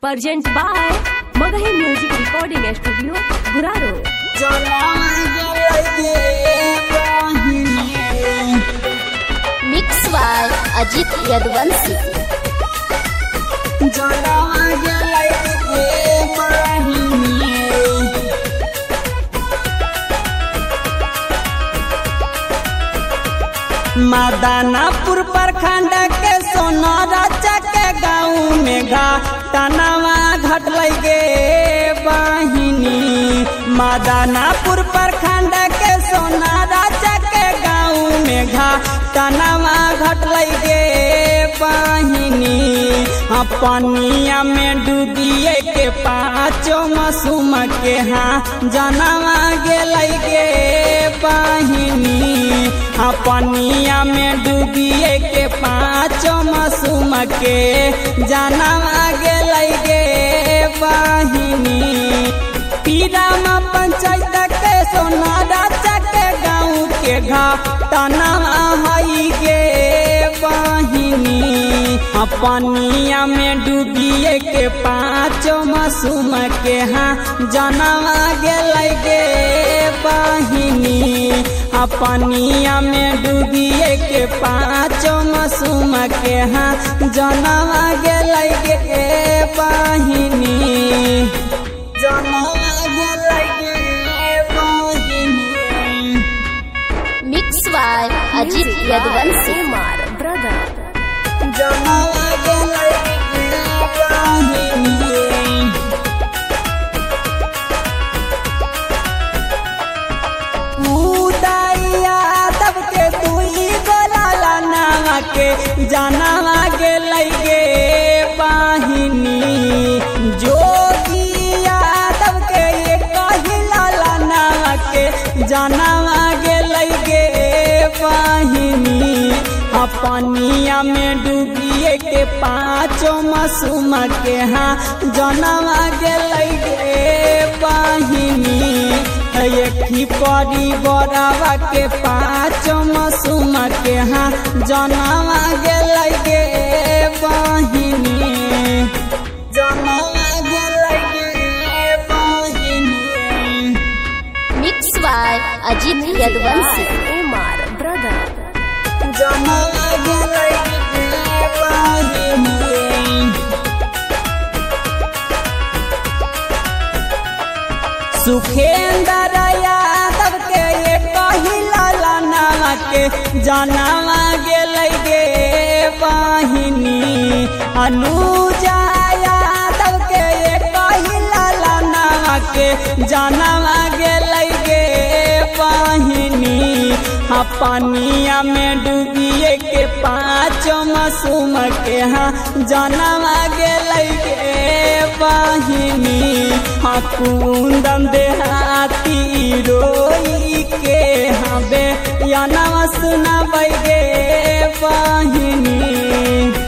Present by Magahi Music Recording Studio, Guraro. Mix by Ajit Yadvansi. मदानापुर प्रखंड के सोनारा के गाँव में घटनावा घटल गे बहिनी। मदानापुर प्रखंड के सोनारा के गाँव में घटनावा घटल गे बहिनी। पनिया में डूबिए के पाँचों मासूम के जनवा गेल गे बहिनी। पनिया में डूबिए के पाँचों मासूम के जनवा गेल गे बहिनी। पीरामा पंचायत के सोनारा के गाँव के घटनावा हई गे बहिनी। पनिया में डूबिए के पाँचों मासूम के जनवा गेल गे बहिनी। पनिया में डूबिए के पाँचों मासूम के जनवा गेल गे बहिनी। जनवा गेल गे बहिनी। Mix by Ajit Yadvansi. Brother. जनवा गेल गे बहिनी। के जनवा गेल गे बहिनी। जोगी यादव के ये कहिला लाना के जनवा गेल गे बहिनी। पनिया में डूबिए के पाँचों मासूम के जनवा गेल गे बहिनी। एक परिवारवा के पाँचों मासूम के जनवा गेल गे बहिनी। जनवा गेल गे बहिनी। Mix by Ajit Yadvansi. Brother. जनवा गेल गे बहिनी। सुखेंद्र यादव के ये कहिला लाना के जनवा गेल गे बहिनी। अनुजा यादव के ये कहिला लाना के जनवा गेल गे बहिनी। पनिया में डूबिए के पाँचों मासूम के जनवा गेल गे बहिनी। कुंदन देहाती रोई के हबे या नवा सुनाबै गे बहिनी।